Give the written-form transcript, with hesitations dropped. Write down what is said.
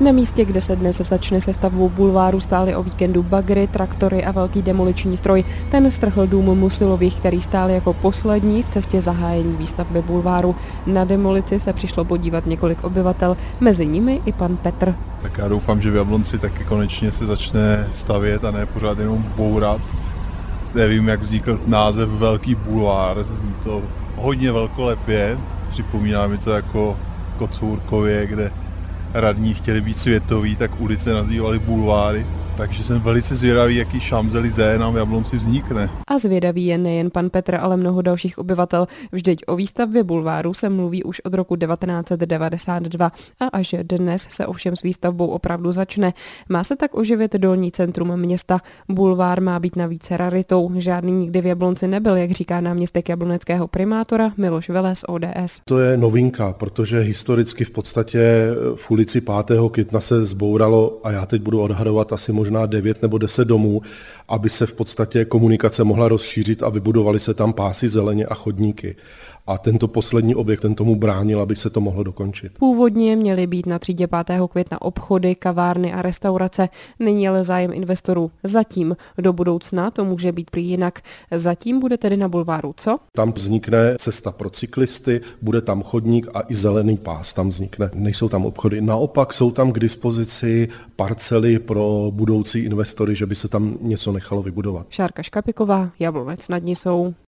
Na místě, kde se dnes začne se stavbou bulváru, stály o víkendu bagry, traktory a velký demoliční stroj. Ten strhl dům Musilových, který stál jako poslední v cestě zahájení výstavby bulváru. Na demolici se přišlo podívat několik obyvatel, mezi nimi i pan Petr. Tak já doufám, že v Jablonci taky konečně se začne stavět a ne pořád jenom bourat. Nevím, jak vznikl název Velký bulvár, zní to hodně velkolepě. Připomíná mi to jako Kocourkově, kde radní chtěli být světoví, tak ulice nazývali bulváry. Takže jsem velice zvědavý, jaký Champs-Élysées nám v Jablonci vznikne. A zvědavý je nejen pan Petr, ale mnoho dalších obyvatel. Vždyť o výstavbě bulváru se mluví už od roku 1992 a až dnes se ovšem s výstavbou opravdu začne. Má se tak oživit dolní centrum města. Bulvár má být navíc raritou. Žádný nikdy v Jablonci nebyl, jak říká náměstek jabloneckého primátora Miloš Veles, ODS. To je novinka, protože historicky v podstatě v ulici 5. května se zbouralo, a já teď budu odhadovat asi možná 9 nebo 10 domů, aby se v podstatě komunikace mohla rozšířit a vybudovaly se tam pásy zeleně a chodníky. A tento poslední objekt ten tomu bránil, aby se to mohlo dokončit. Původně měly být na třídě 5. května obchody, kavárny a restaurace. Není ale zájem investorů. Zatím, do budoucna to může být prý jinak. Zatím bude tedy na bulváru co? Tam vznikne cesta pro cyklisty, bude tam chodník a i zelený pás tam vznikne. Nejsou tam obchody. Naopak jsou tam k dispozici parcely pro budoucí investory, že by se tam něco nechalo vybudovat. Šárka Škapiková, Jablonec nad Nisou.